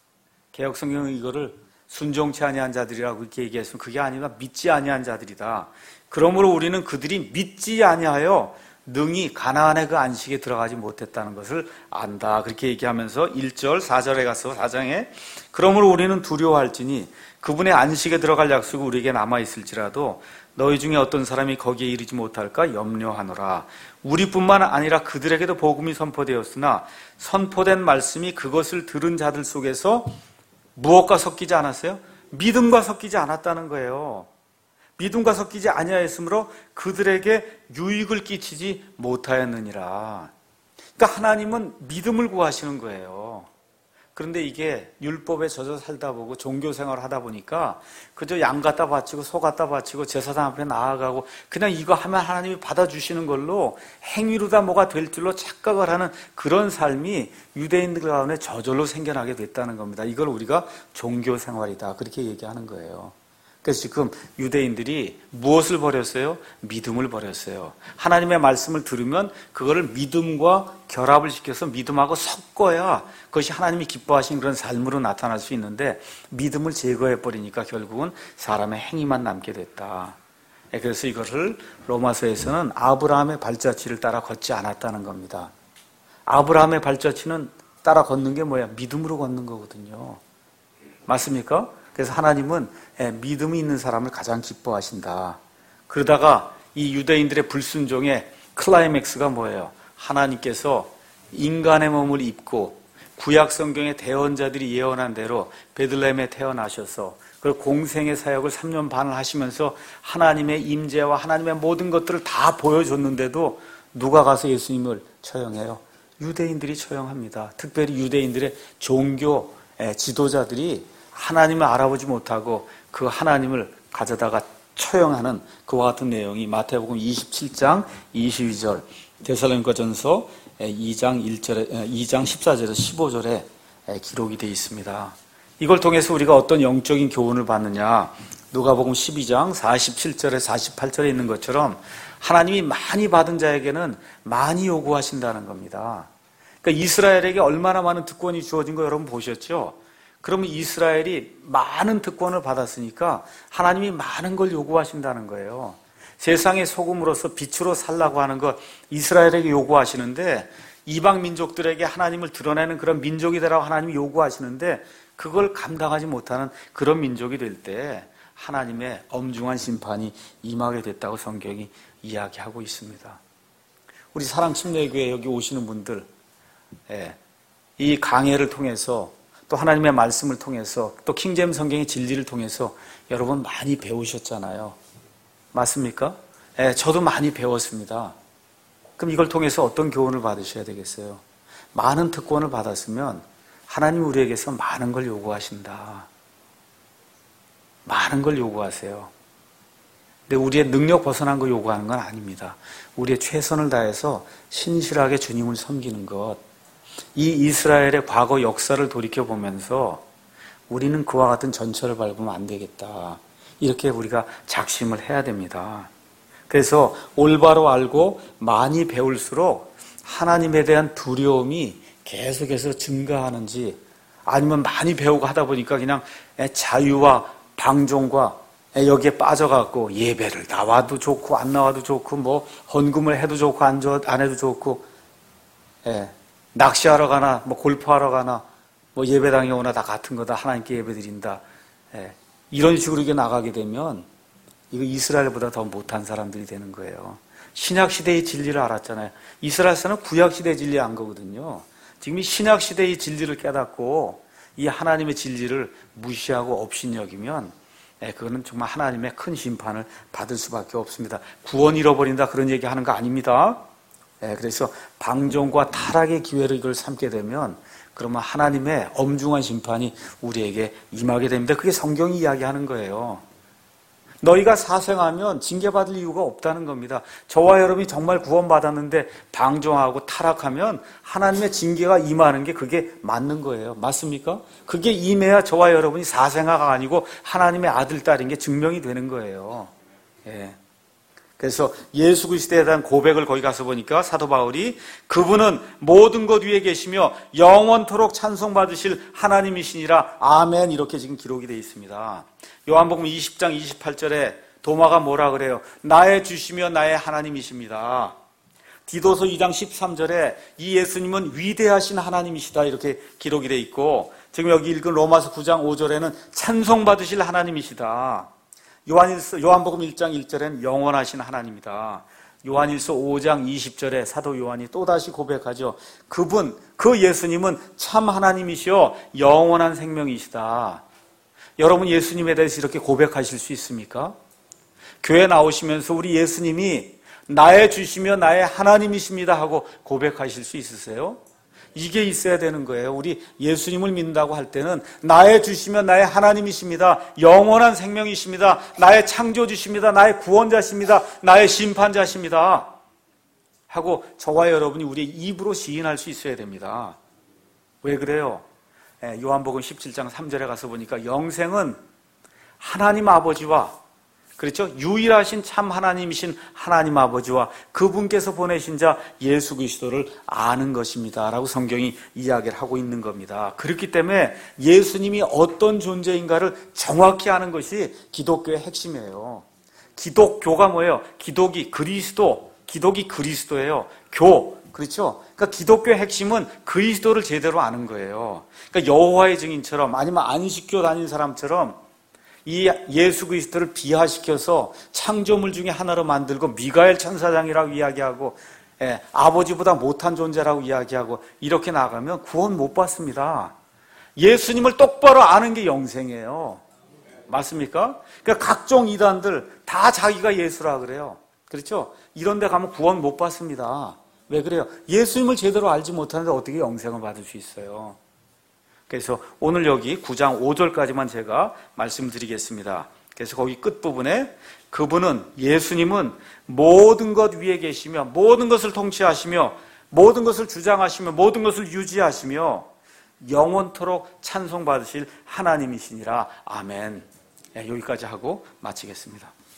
개역성경은 이거를 순종치 아니한 자들이라고 이렇게 얘기했으면 그게 아니라 믿지 아니한 자들이다. 그러므로 우리는 그들이 믿지 아니하여 능히 가나안의 그 안식에 들어가지 못했다는 것을 안다. 그렇게 얘기하면서 일 절, 사 절에 가서 사 장에 그러므로 우리는 두려워할지니 그분의 안식에 들어갈 약속이 우리에게 남아있을지라도 너희 중에 어떤 사람이 거기에 이르지 못할까 염려하노라. 우리뿐만 아니라 그들에게도 복음이 선포되었으나 선포된 말씀이 그것을 들은 자들 속에서 무엇과 섞이지 않았어요? 믿음과 섞이지 않았다는 거예요. 믿음과 섞이지 아니하였으므로 그들에게 유익을 끼치지 못하였느니라. 그러니까 하나님은 믿음을 구하시는 거예요. 그런데 이게 율법에 젖어 살다 보고 종교 생활을 하다 보니까 그저 양 갖다 바치고 소 갖다 바치고 제사장 앞에 나아가고 그냥 이거 하면 하나님이 받아주시는 걸로 행위로다 뭐가 될 줄로 착각을 하는 그런 삶이 유대인들 가운데 저절로 생겨나게 됐다는 겁니다. 이걸 우리가 종교 생활이다 그렇게 얘기하는 거예요. 그래서 지금 유대인들이 무엇을 버렸어요? 믿음을 버렸어요. 하나님의 말씀을 들으면 그거를 믿음과 결합을 시켜서 믿음하고 섞어야 그것이 하나님이 기뻐하신 그런 삶으로 나타날 수 있는데 믿음을 제거해버리니까 결국은 사람의 행위만 남게 됐다. 그래서 이것을 로마서에서는 아브라함의 발자취를 따라 걷지 않았다는 겁니다. 아브라함의 발자취는 따라 걷는 게 뭐야? 믿음으로 걷는 거거든요. 맞습니까? 그래서 하나님은 믿음이 있는 사람을 가장 기뻐하신다. 그러다가 이 유대인들의 불순종의 클라이맥스가 뭐예요? 하나님께서 인간의 몸을 입고 구약 성경의 대언자들이 예언한 대로 베들레헴에 태어나셔서 그리고 공생의 사역을 삼 년 반을 하시면서 하나님의 임재와 하나님의 모든 것들을 다 보여줬는데도 누가 가서 예수님을 처형해요? 유대인들이 처형합니다. 특별히 유대인들의 종교 지도자들이 하나님을 알아보지 못하고 그 하나님을 가져다가 처형하는 그와 같은 내용이 마태복음 이십칠 장 이십이 절, 데살로니가전서 이 장 일 절에, 이 장 십사 절에서 십오 절에 기록이 되어 있습니다. 이걸 통해서 우리가 어떤 영적인 교훈을 받느냐, 누가복음 십이 장 사십칠 절에 사십팔 절에 있는 것처럼 하나님이 많이 받은 자에게는 많이 요구하신다는 겁니다. 그러니까 이스라엘에게 얼마나 많은 특권이 주어진 거 여러분 보셨죠? 그러면 이스라엘이 많은 특권을 받았으니까 하나님이 많은 걸 요구하신다는 거예요. 세상의 소금으로서 빛으로 살라고 하는 것 이스라엘에게 요구하시는데, 이방 민족들에게 하나님을 드러내는 그런 민족이 되라고 하나님이 요구하시는데, 그걸 감당하지 못하는 그런 민족이 될 때 하나님의 엄중한 심판이 임하게 됐다고 성경이 이야기하고 있습니다. 우리 사랑침례교회 여기 오시는 분들, 예, 이 강해를 통해서 또 하나님의 말씀을 통해서 또 킹제임스 성경의 진리를 통해서 여러분 많이 배우셨잖아요. 맞습니까? 예, 저도 많이 배웠습니다. 그럼 이걸 통해서 어떤 교훈을 받으셔야 되겠어요? 많은 특권을 받았으면 하나님 우리에게서 많은 걸 요구하신다. 많은 걸 요구하세요. 근데 우리의 능력 벗어난 거 요구하는 건 아닙니다. 우리의 최선을 다해서 신실하게 주님을 섬기는 것. 이 이스라엘의 과거 역사를 돌이켜보면서 우리는 그와 같은 전철을 밟으면 안 되겠다. 이렇게 우리가 작심을 해야 됩니다. 그래서 올바로 알고 많이 배울수록 하나님에 대한 두려움이 계속해서 증가하는지, 아니면 많이 배우고 하다 보니까 그냥 자유와 방종과 여기에 빠져갖고 예배를 나와도 좋고 안 나와도 좋고 뭐 헌금을 해도 좋고 안, 안 해도 좋고, 예, 낚시하러 가나 뭐 골프하러 가나 뭐 예배당에 오나 다 같은 거다, 하나님께 예배드린다, 예, 이런 식으로 이게 나가게 되면 이거 이스라엘보다 더 못한 사람들이 되는 거예요. 신약시대의 진리를 알았잖아요. 이스라엘에서는 구약시대의 진리 안 거거든요. 지금 이 신약시대의 진리를 깨닫고 이 하나님의 진리를 무시하고 업신여기면, 예, 그거는 정말 하나님의 큰 심판을 받을 수밖에 없습니다. 구원 잃어버린다 그런 얘기하는 거 아닙니다. 예, 그래서 방종과 타락의 기회를 이걸 삼게 되면 그러면 하나님의 엄중한 심판이 우리에게 임하게 됩니다. 그게 성경이 이야기하는 거예요. 너희가 사생하면 징계받을 이유가 없다는 겁니다. 저와 여러분이 정말 구원받았는데 방종하고 타락하면 하나님의 징계가 임하는 게 그게 맞는 거예요. 맞습니까? 그게 임해야 저와 여러분이 사생아가 아니고 하나님의 아들, 딸인 게 증명이 되는 거예요. 예. 그래서 예수 그리스도에 대한 고백을 거기 가서 보니까 사도 바울이 그분은 모든 것 위에 계시며 영원토록 찬송받으실 하나님이시니라 아멘, 이렇게 지금 기록이 되어 있습니다. 요한복음 이십 장 이십팔 절에 도마가 뭐라 그래요? 나의 주시며 나의 하나님이십니다. 디도서 이 장 십삼 절에 이 예수님은 위대하신 하나님이시다, 이렇게 기록이 되어 있고, 지금 여기 읽은 로마서 구 장 오 절에는 찬송받으실 하나님이시다. 요한일서, 요한복음 일 장 일 절에는 영원하신 하나님이다. 요한일서 오 장 이십 절에 사도 요한이 또다시 고백하죠. 그분, 그 예수님은 참 하나님이시여 영원한 생명이시다. 여러분 예수님에 대해서 이렇게 고백하실 수 있습니까? 교회 나오시면서 우리 예수님이 나의 주시며 나의 하나님이십니다 하고 고백하실 수 있으세요? 이게 있어야 되는 거예요. 우리 예수님을 믿는다고 할 때는 나의 주시며 나의 하나님이십니다. 영원한 생명이십니다. 나의 창조주십니다. 나의 구원자십니다. 나의 심판자십니다. 하고 저와 여러분이 우리의 입으로 시인할 수 있어야 됩니다. 왜 그래요? 요한복음 십칠 장 삼 절에 가서 보니까 영생은 하나님 아버지와, 그렇죠? 유일하신 참 하나님이신 하나님 아버지와 그분께서 보내신 자 예수 그리스도를 아는 것입니다 라고 성경이 이야기를 하고 있는 겁니다. 그렇기 때문에 예수님이 어떤 존재인가를 정확히 아는 것이 기독교의 핵심이에요. 기독교가 뭐예요? 기독이 그리스도, 기독이 그리스도예요. 교, 그렇죠? 그러니까 기독교의 핵심은 그리스도를 제대로 아는 거예요. 그러니까 여호와의 증인처럼, 아니면 안식교 다닌 사람처럼 이 예수 그리스도를 비하시켜서 창조물 중에 하나로 만들고 미가엘 천사장이라고 이야기하고, 예, 아버지보다 못한 존재라고 이야기하고 이렇게 나가면 구원 못 받습니다. 예수님을 똑바로 아는 게 영생이에요. 맞습니까? 그러니까 각종 이단들 다 자기가 예수라 그래요. 그렇죠? 이런 데 가면 구원 못 받습니다. 왜 그래요? 예수님을 제대로 알지 못하는데 어떻게 영생을 받을 수 있어요? 그래서 오늘 여기 구 장 오 절까지만 제가 말씀드리겠습니다. 그래서 거기 끝부분에 그분은, 예수님은 모든 것 위에 계시며 모든 것을 통치하시며 모든 것을 주장하시며 모든 것을 유지하시며 영원토록 찬송받으실 하나님이시니라. 아멘. 네, 여기까지 하고 마치겠습니다.